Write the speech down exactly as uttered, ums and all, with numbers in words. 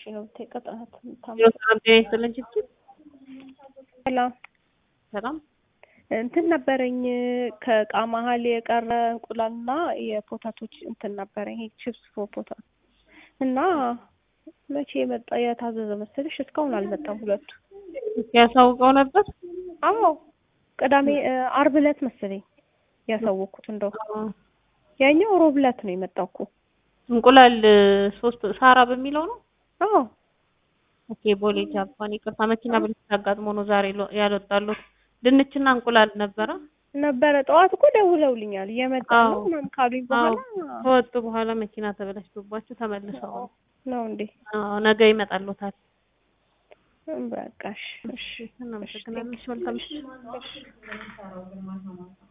ነው ተቀጣጣት ታም ሰላም ጤና ይስጥልኝ ችግር ሰላም ሰላም እንትን ነበረኝ ከእቃ መሀል የቀረ እንቁላልና የፖታቶች እንትን ነበረኝ ይሄ ቺፕስ ፖታ እና መቼ መጣ የታዘዘ መሰለሽ እስካሁን አልመጣም ሁለቱ ያሳውቀው ነበር አዎ ቅዳሜ አርብ ዕለት መሰለኝ ያሳወኩት እንደው ያኛው ሮብ ዕለት ነው የመጣው እኮ እንቁላል ሶስት ሳራ በሚለው ነው አዎ ኦኬ ቦሌ ጃፓን ይቅርታ መኪና ብልሽት አጋጥሞ ነው ዛሬ ያልወጣሉት ድንችና እንቁላል ነበረ ነበረ ጠዋት እኮ ደውለውልኛል እየመጣ ነው ምናምን ካሉኝ በኋላ ከወጡ በኋላ መኪና ተበላሽቶባቸው ተመልሰው ነው እንዴ አዎ ነገ ይመጣሉታል በቃ እሺ እሺ እናመሰግናለን መልካም